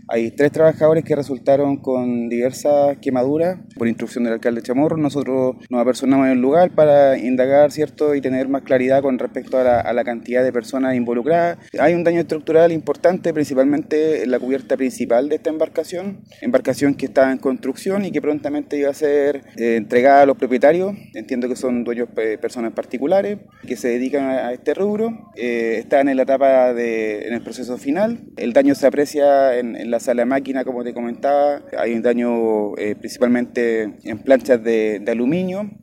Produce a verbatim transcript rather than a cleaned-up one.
Hay tres trabajadores que resultaron con diversas quemaduras por instrucción del alcalde Chamorro. Nosotros nos apersonamos en el lugar para indagar, ¿cierto?, y tener más claridad con respecto a la, a la cantidad de personas involucradas. Hay un daño estructural importante, principalmente en la cubierta principal de esta embarcación, embarcación que está en construcción y que prontamente iba a ser eh, entregada a los propietarios. Entiendo que son dueños, eh, personas particulares que se dedican a, a este rubro. Eh, están en la etapa de, en el proceso final. El daño se aprecia en, en la sala de máquina, como te comentaba. Hay un daño eh, principalmente en planchas de, de aluminio.